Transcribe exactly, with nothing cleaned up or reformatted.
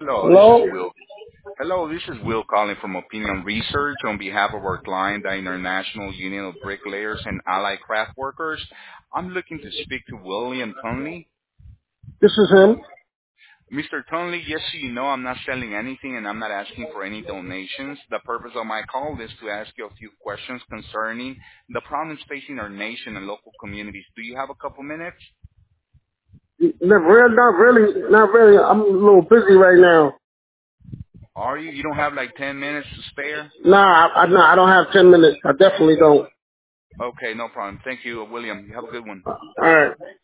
Hello, this is Hello? Will. Hello, this is Will calling from Opinion Research on behalf of our client, the International Union of Bricklayers and Allied Craft Workers. I'm looking to speak to William Tonley. This is him. Mister Tonley, yes, so you know I'm not selling anything and I'm not asking for any donations. The purpose of my call is to ask you a few questions concerning the problems facing our nation and local communities. Do you have a couple minutes? Not really, not really, not really. I'm a little busy right now. Are you? You don't have like ten minutes to spare? Nah, I, I, nah, I don't have ten minutes. I definitely don't. Okay, no problem. Thank you, William. You have a good one. All right.